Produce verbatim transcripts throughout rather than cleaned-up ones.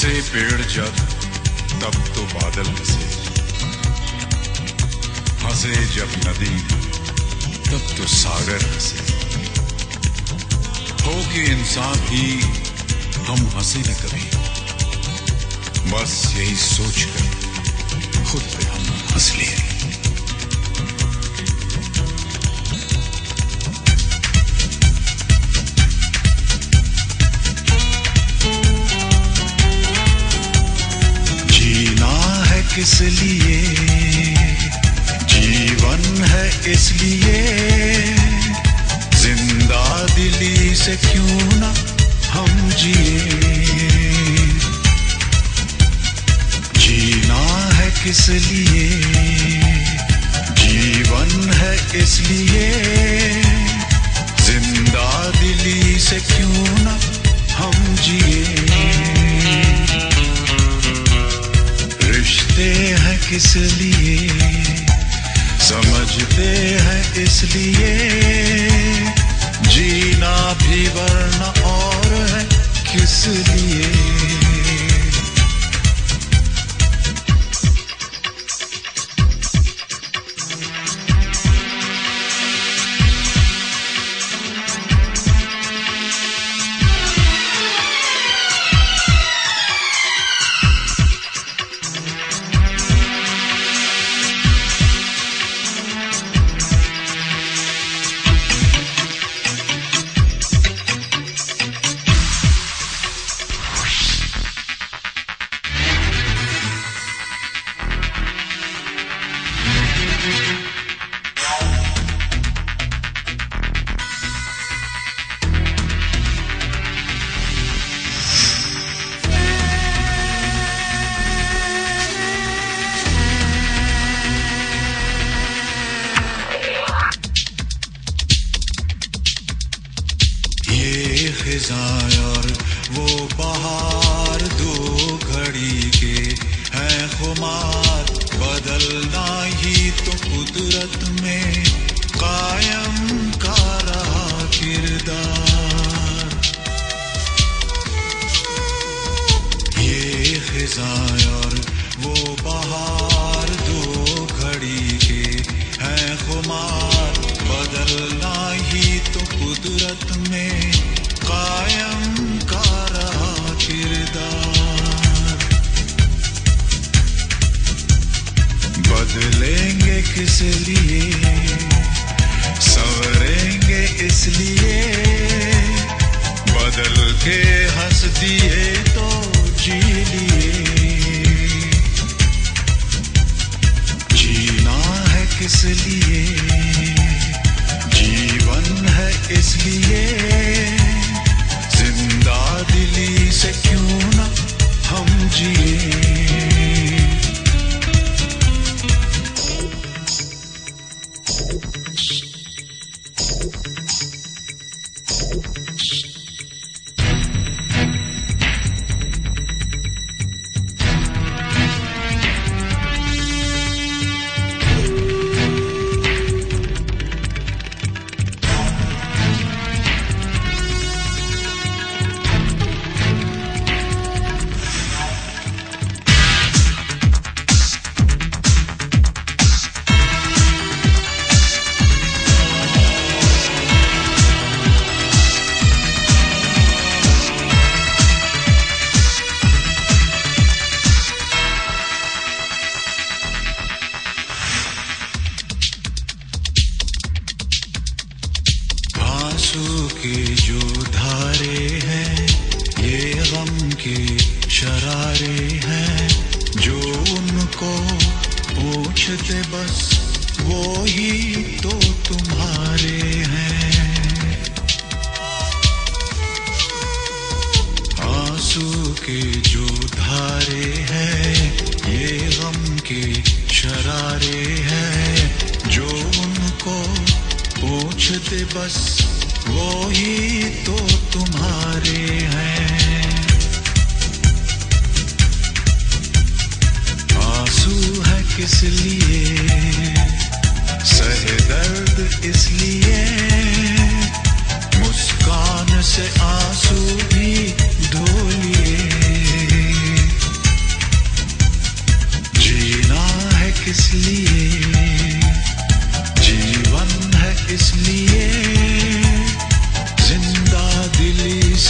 हंसे पेड़ जब तब तो बादल हंसे, हंसे जब नदी तब तो सागर हंसे। हो कि इंसान भी हम हंसे न कभी, बस यही सोचकर खुद पे हम हंस लिए। जीना है किस लिए, जीवन है इसलिए, जिंदा दिली से क्यों ना हम जिए। जीना है किस लिए, जीवन है इसलिए, जिंदा दिली से क्यों ना हम जिए। रिश्ते हैं किस लिए, समझते हैं इसलिए, जीना भी वरना और है किस लिए। खिज़ां और वो बहार दो घड़ी के हैं खुमार, बदलना ही तो कुदरत में कायम का रहा किरदार। ये खिज़ां और वो बहार दो घड़ी के हैं खुमार, बदलना ही तो कुदरत में कायम का रहा किरदार। बदलेंगे किस लिए, संवरेंगे इसलिए, बदल के हंस दिए तो जी लिए। जीना है किस लिए, जीवन है इसलिए, जिंदा दिली से क्यों ना हम जिए। आंसू के जो धारे हैं, ये गम के शरारे हैं, जो उनको पूछते बस वो ही तो तुम्हारे हैं। आंसू के जो धारे हैं, ये गम के शरारे हैं, जो उनको पूछते बस वो ही तो तुम्हारे हैं। आंसू है किस लिए, सहे दर्द इसलिए, मुस्कान से आंसू भी धो लिए।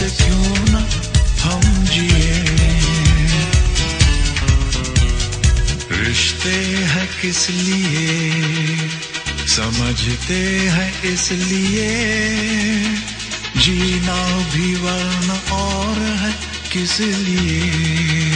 से क्यों ना हम जिए। रिश्ते हैं किस लिए समझते हैं इसलिए, जीना भी वरना और है किस लिए।